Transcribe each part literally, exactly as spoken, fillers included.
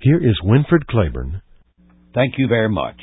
Here is Winfred Claiborne. Thank you very much.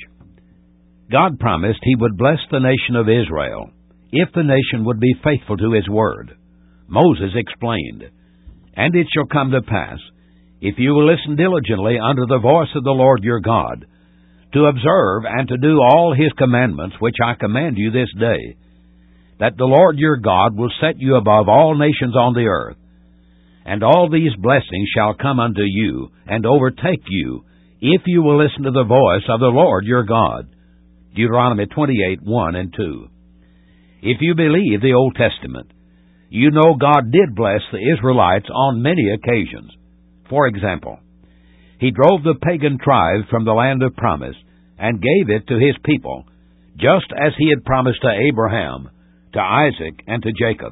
God promised He would bless the nation of Israel if the nation would be faithful to His word. Moses explained, "And it shall come to pass, if you will listen diligently unto the voice of the Lord your God, to observe and to do all His commandments which I command you this day, that the Lord your God will set you above all nations on the earth. And all these blessings shall come unto you, and overtake you, if you will listen to the voice of the Lord your God." Deuteronomy twenty-eight, one and two. If you believe the Old Testament, you know God did bless the Israelites on many occasions. For example, He drove the pagan tribes from the land of promise and gave it to His people, just as He had promised to Abraham, to Isaac, and to Jacob.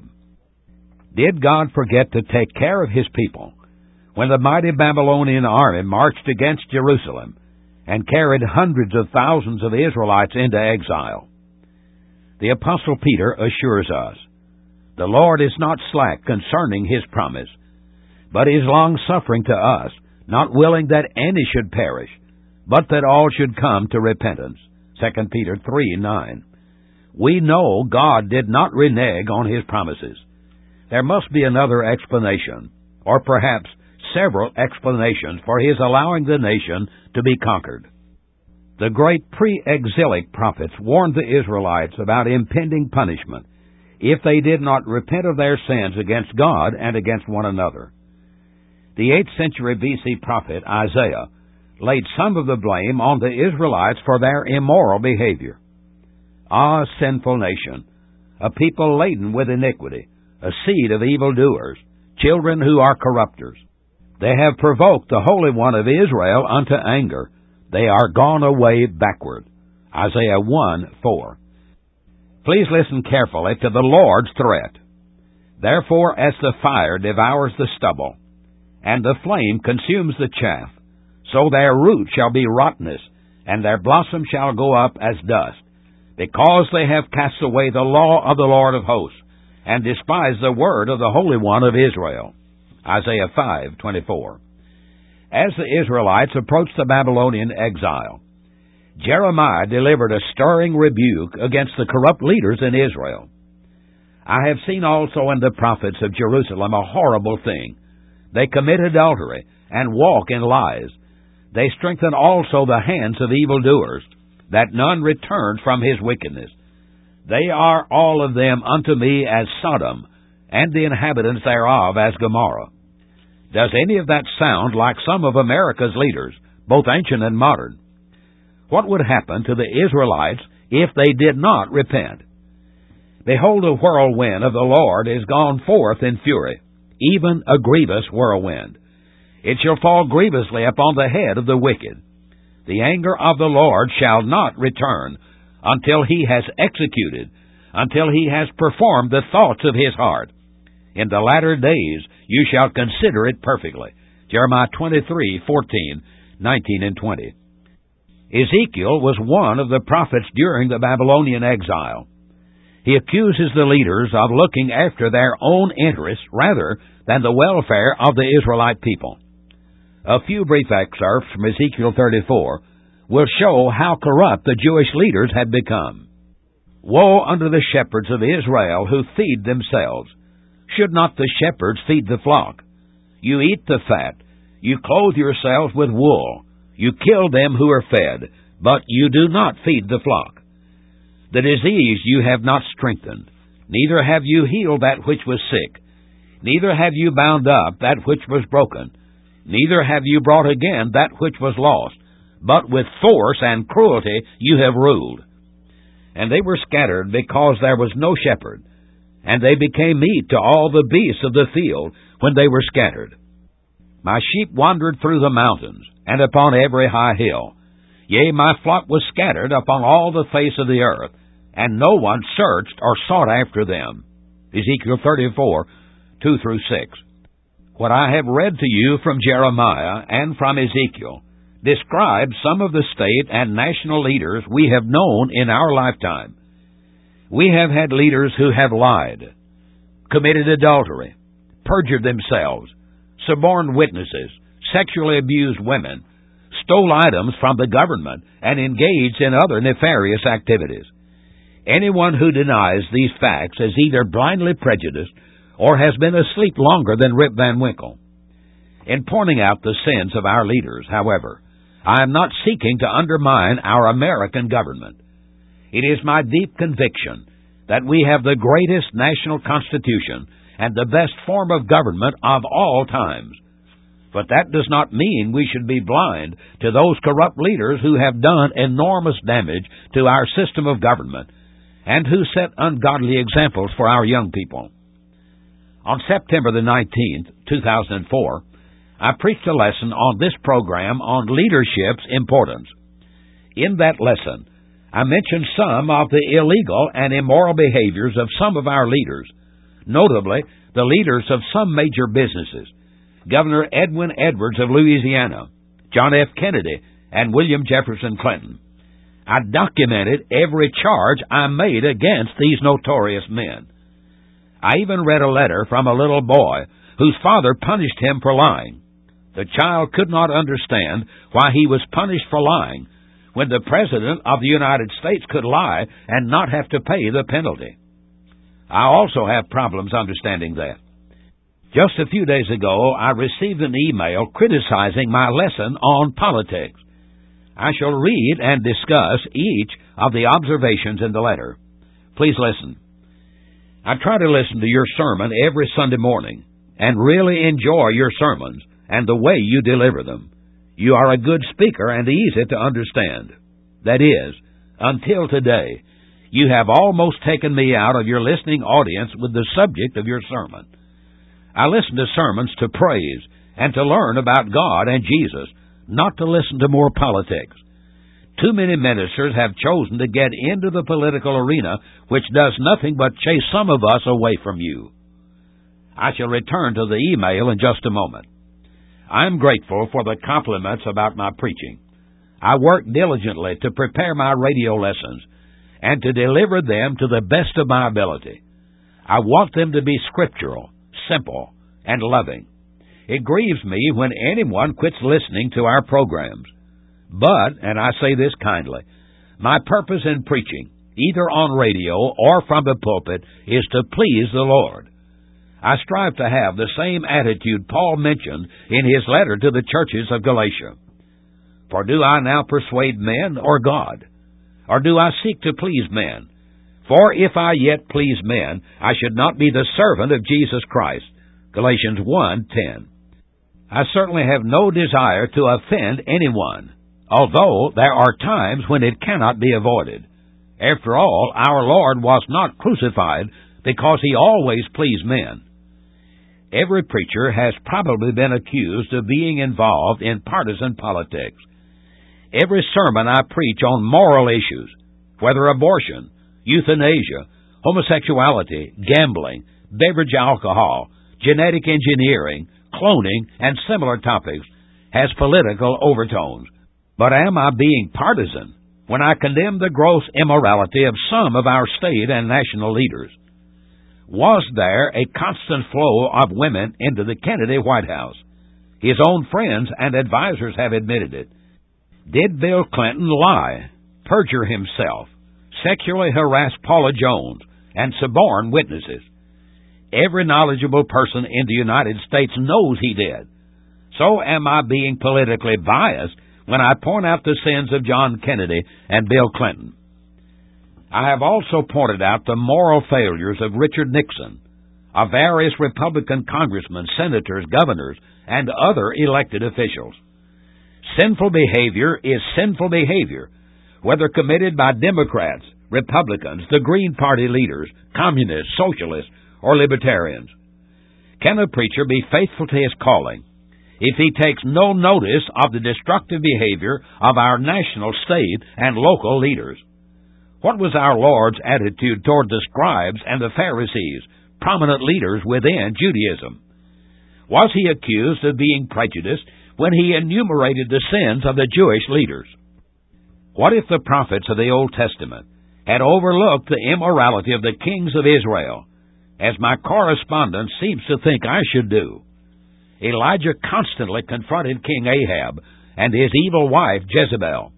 Did God forget to take care of His people when the mighty Babylonian army marched against Jerusalem and carried hundreds of thousands of Israelites into exile? The Apostle Peter assures us, "The Lord is not slack concerning His promise, but is long-suffering to us, not willing that any should perish, but that all should come to repentance." Second Peter three, nine. We know God did not renege on His promises. There must be another explanation, or perhaps several explanations for His allowing the nation to be conquered. The great pre-exilic prophets warned the Israelites about impending punishment if they did not repent of their sins against God and against one another. The eighth century B C prophet Isaiah laid some of the blame on the Israelites for their immoral behavior. "Ah, sinful nation, a people laden with iniquity, a seed of evildoers, children who are corrupters. They have provoked the Holy One of Israel unto anger. They are gone away backward." Isaiah one, four. Please listen carefully to the Lord's threat. "Therefore, as the fire devours the stubble, and the flame consumes the chaff, so their root shall be rottenness, and their blossom shall go up as dust, because they have cast away the law of the Lord of hosts, and despised the word of the Holy One of Israel." Isaiah five, twenty-four. As the Israelites approached the Babylonian exile, Jeremiah delivered a stirring rebuke against the corrupt leaders in Israel. "I have seen also in the prophets of Jerusalem a horrible thing. They commit adultery, and walk in lies. They strengthen also the hands of evildoers, that none return from his wickedness. They are all of them unto me as Sodom, and the inhabitants thereof as Gomorrah." Does any of that sound like some of America's leaders, both ancient and modern? What would happen to the Israelites if they did not repent? "Behold, a whirlwind of the Lord is gone forth in fury, even a grievous whirlwind. It shall fall grievously upon the head of the wicked. The anger of the Lord shall not return until He has executed, until He has performed the thoughts of His heart. In the latter days you shall consider it perfectly." Jeremiah twenty-three, fourteen, nineteen, and twenty. Ezekiel was one of the prophets during the Babylonian exile. He accuses the leaders of looking after their own interests rather than the welfare of the Israelite people. A few brief excerpts from Ezekiel thirty-four will show how corrupt the Jewish leaders had become. "Woe unto the shepherds of Israel who feed themselves. Should not the shepherds feed the flock? You eat the fat. You clothe yourselves with wool. You kill them who are fed, but you do not feed the flock. The disease you have not strengthened, neither have you healed that which was sick, neither have you bound up that which was broken, neither have you brought again that which was lost, but with force and cruelty you have ruled. And they were scattered because there was no shepherd, and they became meat to all the beasts of the field when they were scattered. My sheep wandered through the mountains, and upon every high hill. Yea, my flock was scattered upon all the face of the earth, and no one searched or sought after them." Ezekiel thirty-four, two through six. What I have read to you from Jeremiah and from Ezekiel describes some of the state and national leaders we have known in our lifetime. We have had leaders who have lied, committed adultery, perjured themselves, suborned witnesses, sexually abused women, stole items from the government, and engaged in other nefarious activities. Anyone who denies these facts is either blindly prejudiced or has been asleep longer than Rip Van Winkle. In pointing out the sins of our leaders, however, I am not seeking to undermine our American government. It is my deep conviction that we have the greatest national constitution and the best form of government of all times. But that does not mean we should be blind to those corrupt leaders who have done enormous damage to our system of government and who set ungodly examples for our young people. On September the nineteenth, two thousand four, I preached a lesson on this program on leadership's importance. In that lesson, I mentioned some of the illegal and immoral behaviors of some of our leaders, notably the leaders of some major businesses, Governor Edwin Edwards of Louisiana, John F. Kennedy, and William Jefferson Clinton. I documented every charge I made against these notorious men. I even read a letter from a little boy whose father punished him for lying. The child could not understand why he was punished for lying when the President of the United States could lie and not have to pay the penalty. I also have problems understanding that. Just a few days ago, I received an email criticizing my lesson on politics. I shall read and discuss each of the observations in the letter. Please listen. I try to listen to your sermon every Sunday morning and really enjoy your sermons and the way you deliver them. You are a good speaker and easy to understand. That is, until today, you have almost taken me out of your listening audience with the subject of your sermon. I listen to sermons to praise and to learn about God and Jesus, not to listen to more politics. Too many ministers have chosen to get into the political arena, which does nothing but chase some of us away from you. I shall return to the email in just a moment. I am grateful for the compliments about my preaching. I work diligently to prepare my radio lessons and to deliver them to the best of my ability. I want them to be scriptural, simple, and loving. It grieves me when anyone quits listening to our programs. But, and I say this kindly, my purpose in preaching, either on radio or from the pulpit, is to please the Lord. I strive to have the same attitude Paul mentioned in his letter to the churches of Galatia. For do I now persuade men or God? Or do I seek to please men? For if I yet please men, I should not be the servant of Jesus Christ. Galatians one ten. I certainly have no desire to offend anyone, although there are times when it cannot be avoided. After all, our Lord was not crucified because he always pleased men. Every preacher has probably been accused of being involved in partisan politics. Every sermon I preach on moral issues, whether abortion, euthanasia, homosexuality, gambling, beverage alcohol, genetic engineering, cloning, and similar topics, has political overtones. But am I being partisan when I condemn the gross immorality of some of our state and national leaders? Was there a constant flow of women into the Kennedy White House? His own friends and advisers have admitted it. Did Bill Clinton lie, perjure himself, sexually harass Paula Jones, and suborn witnesses? Every knowledgeable person in the United States knows he did. So am I being politically biased when I point out the sins of John Kennedy and Bill Clinton? I have also pointed out the moral failures of Richard Nixon, of various Republican congressmen, senators, governors, and other elected officials. Sinful behavior is sinful behavior, whether committed by Democrats, Republicans, the Green Party leaders, communists, socialists, or libertarians. Can a preacher be faithful to his calling if he takes no notice of the destructive behavior of our national, state, and local leaders? What was our Lord's attitude toward the scribes and the Pharisees, prominent leaders within Judaism? Was he accused of being prejudiced when he enumerated the sins of the Jewish leaders? What if the prophets of the Old Testament had overlooked the immorality of the kings of Israel, as my correspondent seems to think I should do? Elijah constantly confronted King Ahab and his evil wife Jezebel.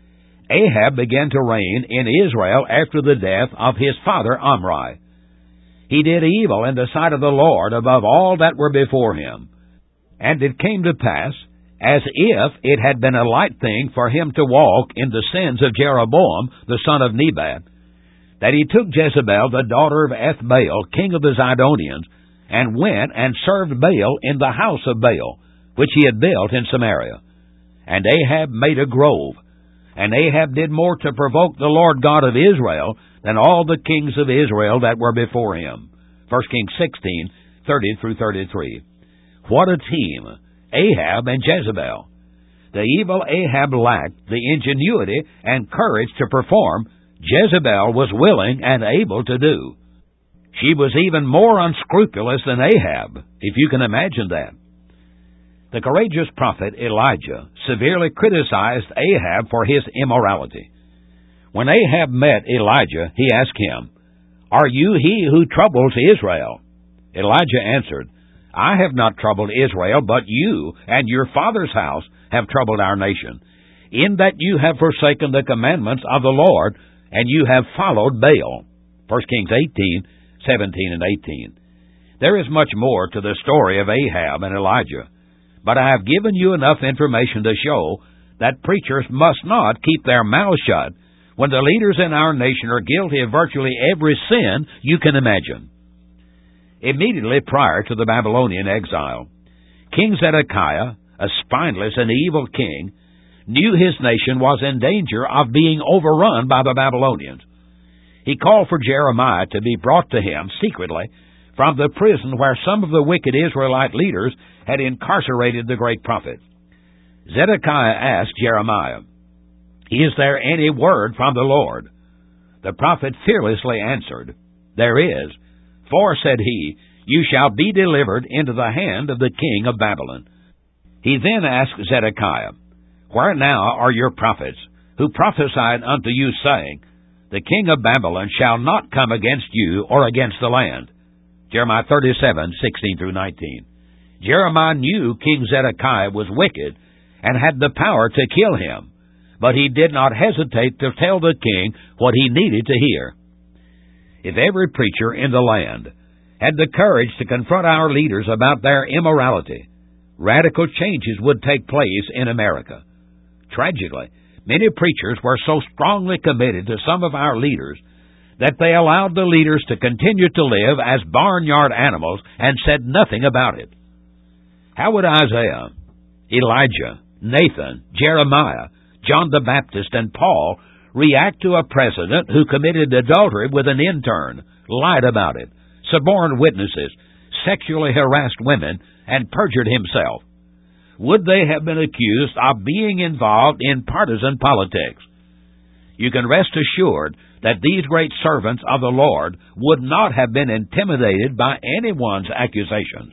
Ahab began to reign in Israel after the death of his father Omri. He did evil in the sight of the Lord above all that were before him. And it came to pass, as if it had been a light thing for him to walk in the sins of Jeroboam the son of Nebat, that he took Jezebel the daughter of Ethbaal, king of the Zidonians, and went and served Baal in the house of Baal, which he had built in Samaria. And Ahab made a grove. And Ahab did more to provoke the Lord God of Israel than all the kings of Israel that were before him. First Kings sixteen, thirty through thirty-three. What a team! Ahab and Jezebel. The evil Ahab lacked the ingenuity and courage to perform Jezebel was willing and able to do. She was even more unscrupulous than Ahab, if you can imagine that. The courageous prophet Elijah severely criticized Ahab for his immorality. When Ahab met Elijah, he asked him, "Are you he who troubles Israel?" Elijah answered, "I have not troubled Israel, but you and your father's house have troubled our nation, in that you have forsaken the commandments of the Lord, and you have followed Baal." First Kings eighteen, seventeen and eighteen. There is much more to the story of Ahab and Elijah, but I have given you enough information to show that preachers must not keep their mouths shut when the leaders in our nation are guilty of virtually every sin you can imagine. Immediately prior to the Babylonian exile, King Zedekiah, a spineless and evil king, knew his nation was in danger of being overrun by the Babylonians. He called for Jeremiah to be brought to him secretly from the prison where some of the wicked Israelite leaders had incarcerated the great prophet. Zedekiah asked Jeremiah, "Is there any word from the Lord?" The prophet fearlessly answered, "There is. For," said he, "you shall be delivered into the hand of the king of Babylon." He then asked Zedekiah, "Where now are your prophets, who prophesied unto you, saying, The king of Babylon shall not come against you or against the land?" Jeremiah thirty-seven, sixteen through nineteen. Jeremiah knew King Zedekiah was wicked and had the power to kill him, but he did not hesitate to tell the king what he needed to hear. If every preacher in the land had the courage to confront our leaders about their immorality, radical changes would take place in America. Tragically, many preachers were so strongly committed to some of our leaders that they allowed the leaders to continue to live as barnyard animals and said nothing about it. How would Isaiah, Elijah, Nathan, Jeremiah, John the Baptist, and Paul react to a president who committed adultery with an intern, lied about it, suborned witnesses, sexually harassed women, and perjured himself? Would they have been accused of being involved in partisan politics? You can rest assured that these great servants of the Lord would not have been intimidated by anyone's accusations.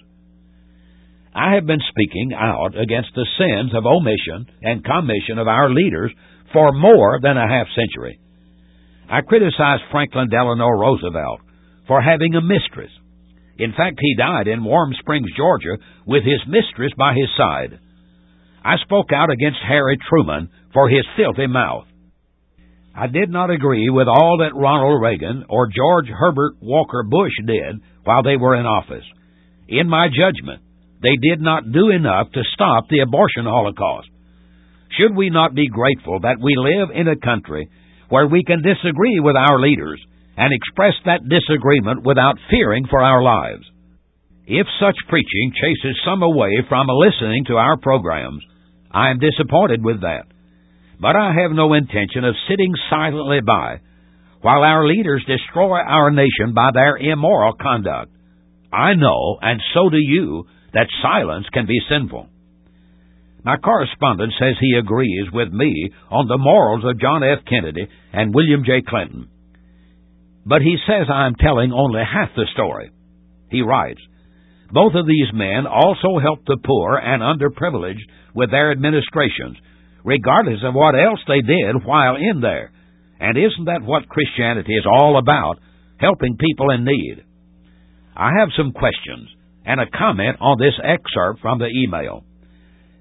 I have been speaking out against the sins of omission and commission of our leaders for more than a half century. I criticized Franklin Delano Roosevelt for having a mistress. In fact, he died in Warm Springs, Georgia, with his mistress by his side. I spoke out against Harry Truman for his filthy mouth. I did not agree with all that Ronald Reagan or George Herbert Walker Bush did while they were in office. In my judgment, they did not do enough to stop the abortion holocaust. Should we not be grateful that we live in a country where we can disagree with our leaders and express that disagreement without fearing for our lives? If such preaching chases some away from listening to our programs, I am disappointed with that. But I have no intention of sitting silently by while our leaders destroy our nation by their immoral conduct. I know, and so do you, that silence can be sinful. My correspondent says he agrees with me on the morals of John F. Kennedy and William J. Clinton. But he says I am telling only half the story. He writes, "Both of these men also helped the poor and underprivileged with their administrations, regardless of what else they did while in there. And isn't that what Christianity is all about, helping people in need?" I have some questions and a comment on this excerpt from the email.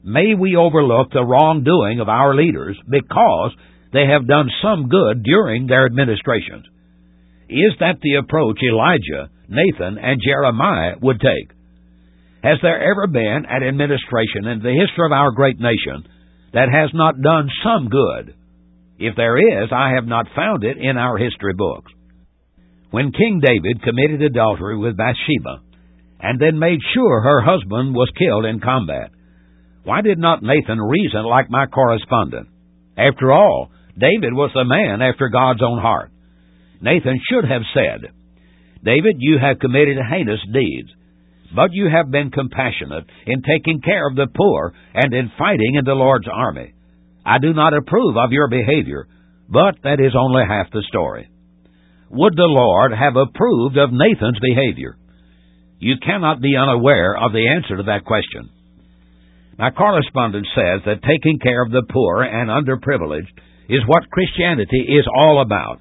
May we overlook the wrongdoing of our leaders because they have done some good during their administrations? Is that the approach Elijah, Nathan, and Jeremiah would take? Has there ever been an administration in the history of our great nation that has not done some good? If there is, I have not found it in our history books. When King David committed adultery with Bathsheba, and then made sure her husband was killed in combat, why did not Nathan reason like my correspondent? After all, David was the man after God's own heart. Nathan should have said, David, you have committed heinous deeds, but you have been compassionate in taking care of the poor and in fighting in the Lord's army. I do not approve of your behavior, but that is only half the story. Would the Lord have approved of Nathan's behavior? You cannot be unaware of the answer to that question. My correspondent says that taking care of the poor and underprivileged is what Christianity is all about.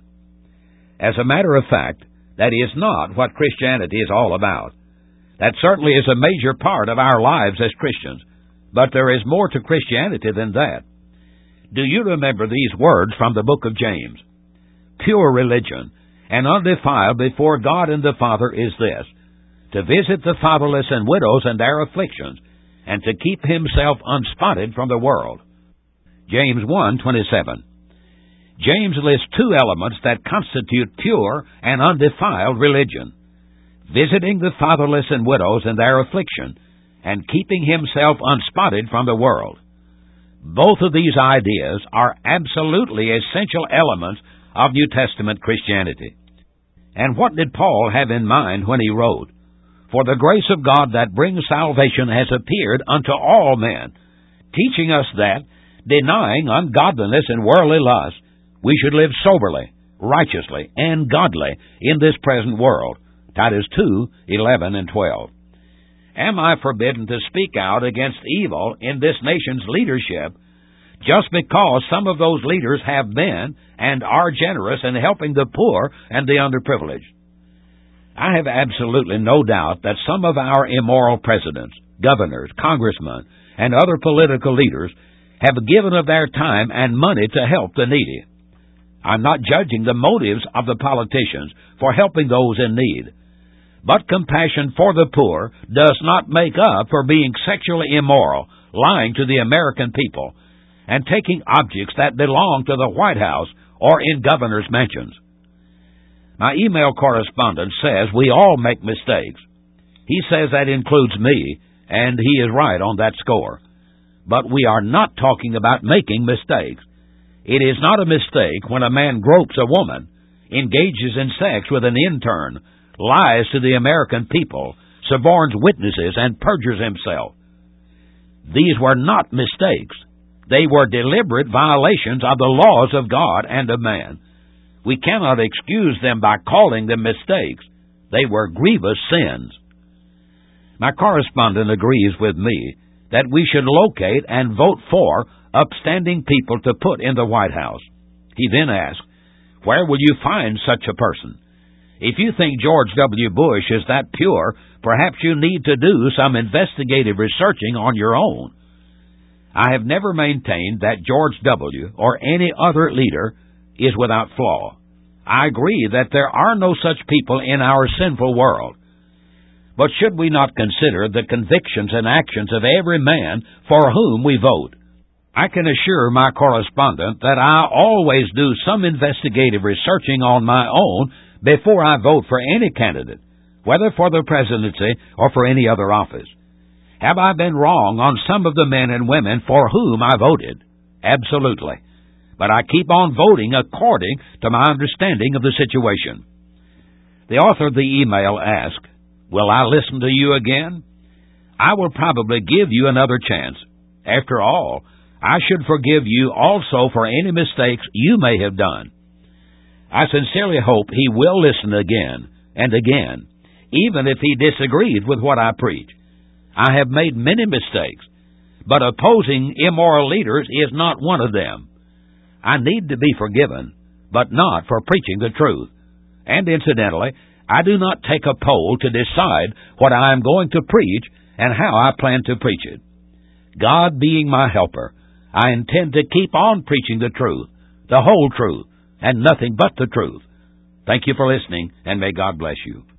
As a matter of fact, that is not what Christianity is all about. That certainly is a major part of our lives as Christians, but there is more to Christianity than that. Do you remember these words from the book of James? Pure religion and undefiled before God and the Father is this, to visit the fatherless and widows in their afflictions, and to keep himself unspotted from the world. James one twenty-seven. James lists two elements that constitute pure and undefiled religion: visiting the fatherless and widows in their affliction, and keeping himself unspotted from the world. Both of these ideas are absolutely essential elements of New Testament Christianity. And what did Paul have in mind when he wrote, For the grace of God that brings salvation has appeared unto all men, teaching us that, denying ungodliness and worldly lust, we should live soberly, righteously, and godly in this present world. Titus two eleven and twelve. Am I forbidden to speak out against evil in this nation's leadership just because some of those leaders have been and are generous in helping the poor and the underprivileged? I have absolutely no doubt that some of our immoral presidents, governors, congressmen, and other political leaders have given of their time and money to help the needy. I'm not judging the motives of the politicians for helping those in need. But compassion for the poor does not make up for being sexually immoral, lying to the American people, and taking objects that belong to the White House or in governors' mansions. My email correspondent says we all make mistakes. He says that includes me, and he is right on that score. But we are not talking about making mistakes. It is not a mistake when a man gropes a woman, engages in sex with an intern, lies to the American people, suborns witnesses, and perjures himself. These were not mistakes. They were deliberate violations of the laws of God and of man. We cannot excuse them by calling them mistakes. They were grievous sins. My correspondent agrees with me that we should locate and vote for upstanding people to put in the White House. He then asked, where will you find such a person? If you think George W. Bush is that pure, perhaps you need to do some investigative researching on your own. I have never maintained that George W. or any other leader is without flaw. I agree that there are no such people in our sinful world. But should we not consider the convictions and actions of every man for whom we vote? I can assure my correspondent that I always do some investigative researching on my own before I vote for any candidate, whether for the presidency or for any other office. Have I been wrong on some of the men and women for whom I voted? Absolutely. But I keep on voting according to my understanding of the situation. The author of the email asked, will I listen to you again? I will probably give you another chance. After all, I should forgive you also for any mistakes you may have done. I sincerely hope he will listen again and again, even if he disagreed with what I preach. I have made many mistakes, but opposing immoral leaders is not one of them. I need to be forgiven, but not for preaching the truth. And incidentally, I do not take a poll to decide what I am going to preach and how I plan to preach it. God being my helper, I intend to keep on preaching the truth, the whole truth, and nothing but the truth. Thank you for listening, and may God bless you.